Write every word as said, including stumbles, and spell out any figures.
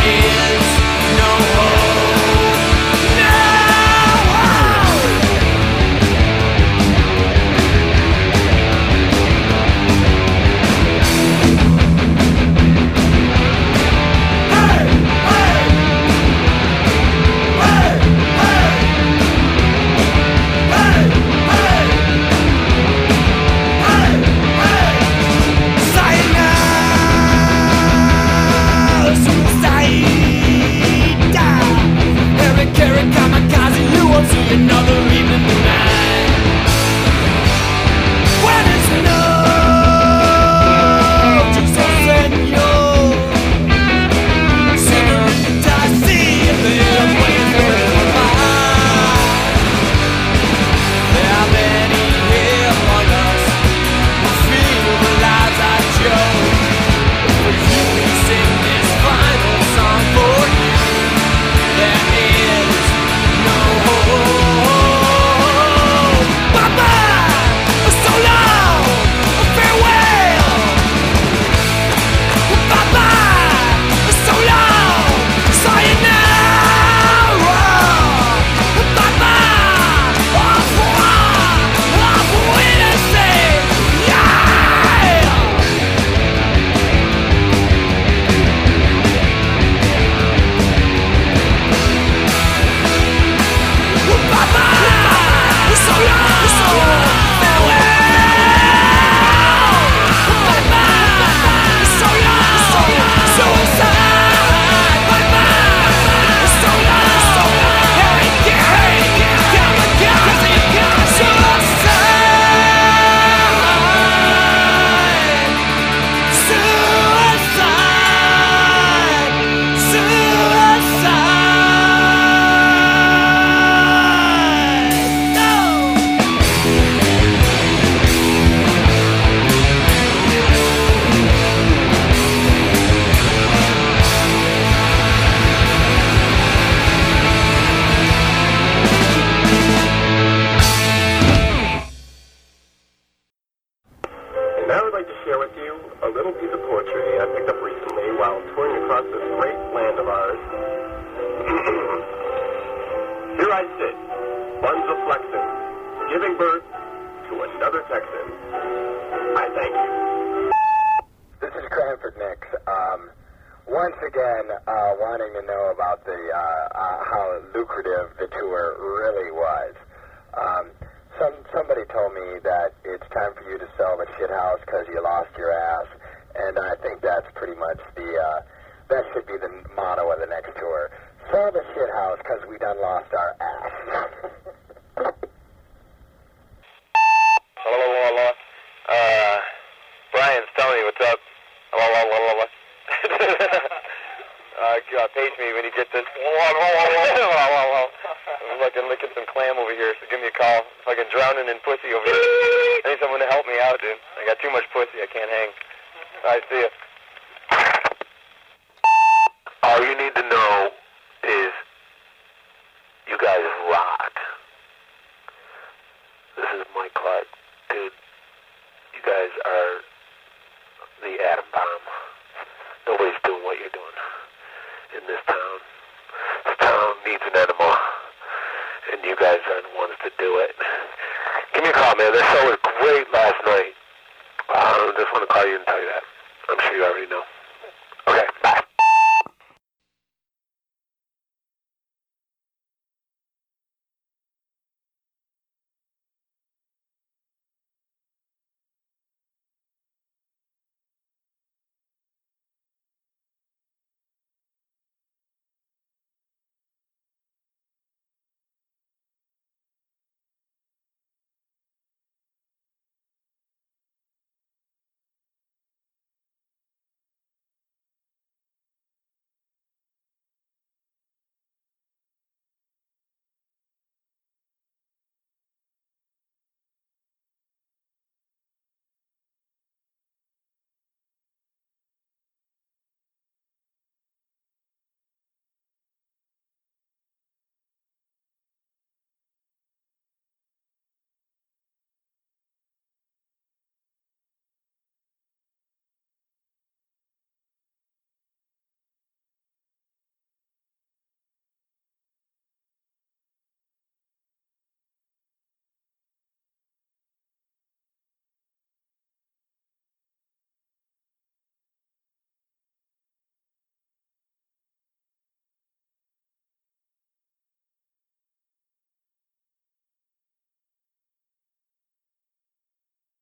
giving birth to another Texan. I thank you. This is Cranford Nix. Um, once again, uh, wanting to know about the uh, uh, how lucrative the tour really was. Um, some somebody told me that it's time for you to sell the shit house because you lost your ass, and I think that's pretty much the uh, that should be the motto of the next tour. Sell the shit house because we done lost our ass. Hello, hello, hello. Uh, Brian's telling me what's up. Hello, hello, hello, hello. uh, uh, page me when you get this. Hello, hello, hello, hello. I'm fucking licking some clam over here, so give me a call. Fucking drowning in pussy over here. I need someone to help me out, dude. I got too much pussy. I can't hang. All right, see ya. All you need to know is you guys rock. This is Mike Clark. Dude, you guys are the atom bomb. Nobody's doing what you're doing in this town. This town needs an enema, and you guys are the ones to do it. Give me a call, man. This show was great last night. I uh, just want to call you and tell you that. I'm sure you already know.